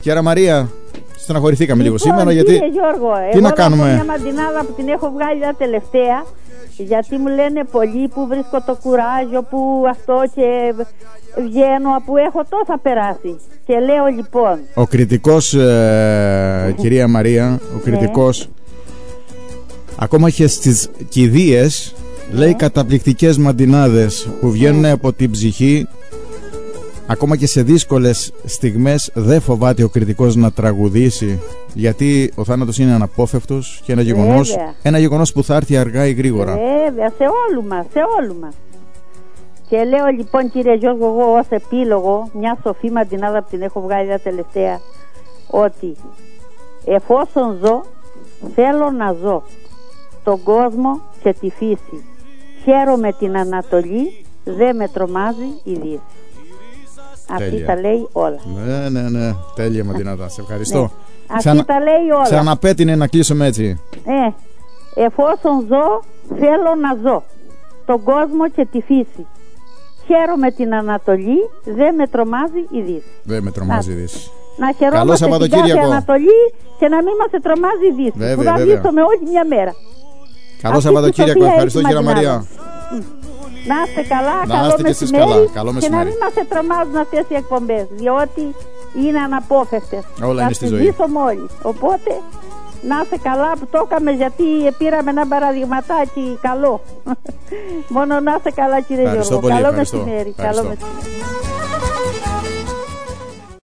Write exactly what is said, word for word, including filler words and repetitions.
Κυρία Μαρία, στεναχωρηθήκαμε λίγο Λοιπόν, σήμερα, κύριε γιατί. Γιώργο, Τι εγώ να κάνουμε? έχω μια μαντινάδα που την έχω βγάλει τα τελευταία, γιατί μου λένε πολλοί που βρίσκω το κουράγιο, που αυτό και βγαίνω, που έχω τόσα περάσει. Και λέω λοιπόν. Ο κριτικός, ε, κυρία Μαρία, ο κριτικός, ακόμα και στις κηδείες, λέει καταπληκτικές μαντινάδες που βγαίνουν από την ψυχή. Ακόμα και σε δύσκολες στιγμές δεν φοβάται ο κριτικός να τραγουδήσει, γιατί ο θάνατος είναι αναπόφευκτος και ένα γεγονός, ένα γεγονός που θα έρθει αργά ή γρήγορα. Βέβαια, σε όλου μας, σε όλου μας. Και λέω λοιπόν, κύριε Γιώργο, εγώ ως επίλογο, μια σοφή μαντινάδα που την έχω βγάλει τα τελευταία, ότι εφόσον ζω, θέλω να ζω τον κόσμο και τη φύση. Χαίρομαι την Ανατολή, δεν με τρομάζει η Δύση. Αυτή τα λέει όλα. Ναι, ναι, ναι. Τέλεια μαντινάδα. Σε ευχαριστώ. Ναι. Αυτή Ξανα... τα λέει όλα. Ξαναπέτεινε να κλείσουμε έτσι. Ε, εφόσον ζω, θέλω να ζω τον κόσμο και τη φύση. Χαίρομαι την Ανατολή, δεν με τρομάζει η Δύση. Δεν με τρομάζει η Δύση. Να χαιρόμαστε την κάθε Ανατολή και να μην μας τρομάζει η Δύση. Βέβαια, που θα ζήσουμε όλη μια μέρα. Καλό Σαββατοκύριακο. Ευχαριστώ, κυρία Μαρία. Να είστε καλά, να καλό είστε μεσημέρι, καλό και να μην μας τρομάζουν αυτές οι εκπομπές, διότι είναι αναπόφευκτες. Όλα είναι στη ζωή. Θα ζήσουμε όλοι. Οπότε να είστε καλά που το έκαμε, γιατί πήραμε ένα παραδειγματάκι καλό. Μόνο να είστε καλά, κύριε Γιώργο. Καλό μεσημέρι. Καλό μεσημέρι.